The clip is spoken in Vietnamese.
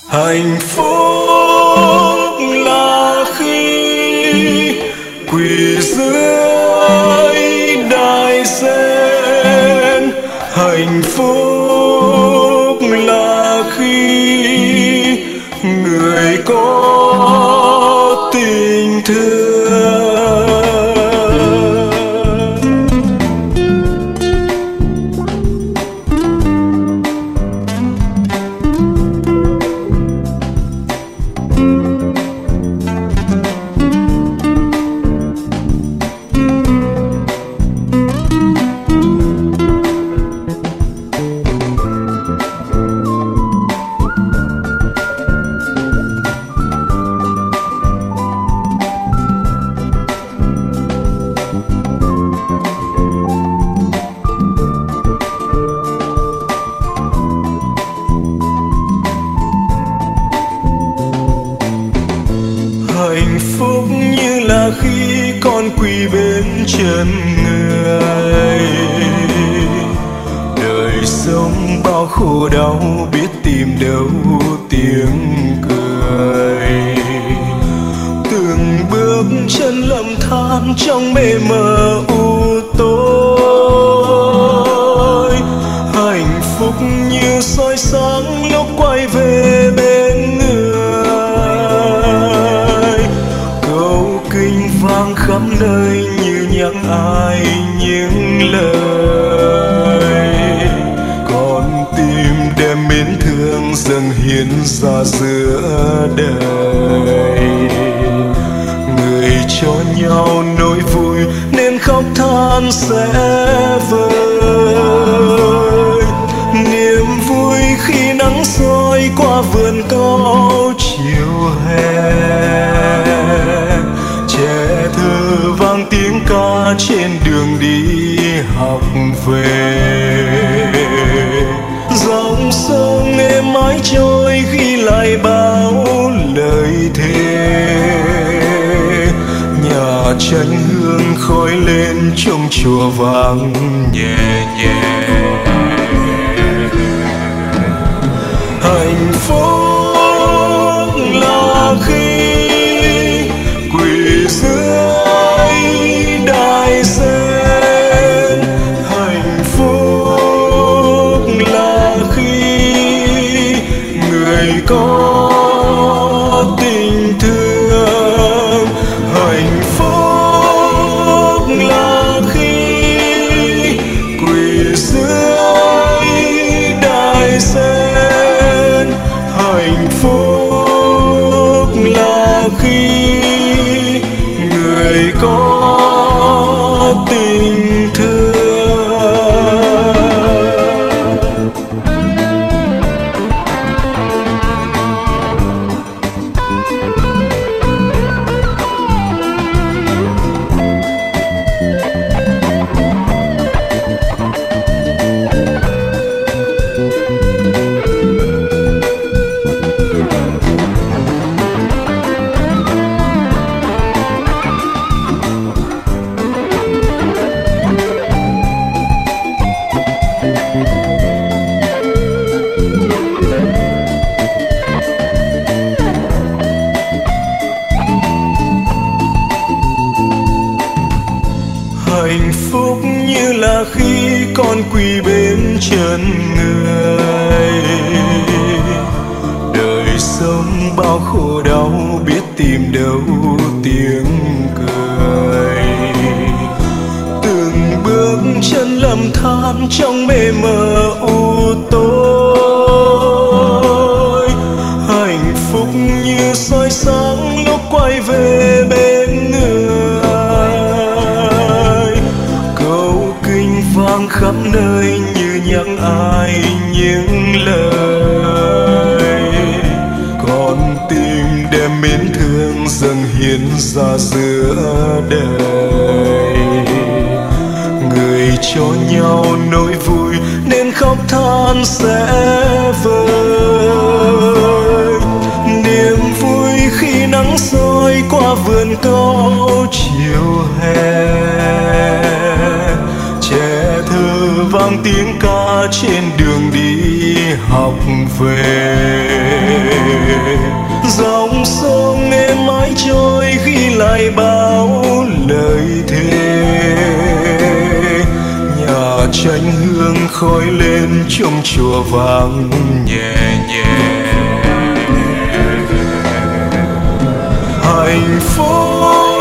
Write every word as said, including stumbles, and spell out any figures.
Hạnh phúc là khi quỳ dưới đài sen, hạnh phúc là khi người có tình thương. Hạnh phúc như là khi con quỳ bên chân người, đời sống bao khổ đau biết tìm đâu tiếng cười. Từng bước chân lầm than trong mê mờ u tối, hạnh phúc như soi sáng lúc quay về bên người. Câu kinh vang khắp nơi như nhắc ai những lời, con tim đem mến thương dâng hiến ra giữa đời. Người cho nhau nỗi vui nên khóc than sẽ vơi. Niềm vui khi nắng soi qua vườn cau chiều hè, trẻ thơ vang tiếng ca trên đường đi học về. Dòng sông êm mãi trôi ghi lại bao lời thề, nhà tranh hương khói lên trong chùa vang nhẹ nhẹ. Hạnh phúc là khi quỳ dưới đài sen, hạnh phúc là khi người có tình thương. Hạnh phúc là khi quỳ dưới đài sen, hạnh phúc là khi người có tình thương. Hạnh phúc như là khi con quỳ bên chân người, đời sống bao khổ đau biết tìm đâu tiếng cười. Từng bước chân lầm than trong mê mờ u tối, hạnh phúc như soi sáng lúc quay về bên người. Vang khắp nơi như nhắc ai những lời, con tim đem mến thương dâng hiến ra giữa đời. Người cho nhau nỗi vui nên khóc than sẽ vơi. Niềm vui khi nắng soi qua vườn cau chiều hè, trẻ thơ vang tiếng ca trên đường đi học về. sông êm mãi trôi ghi lại bao lời thề. Nhà tranh hương khói lên trong chùa vang nhẹ nhẹ. Hạnh phúc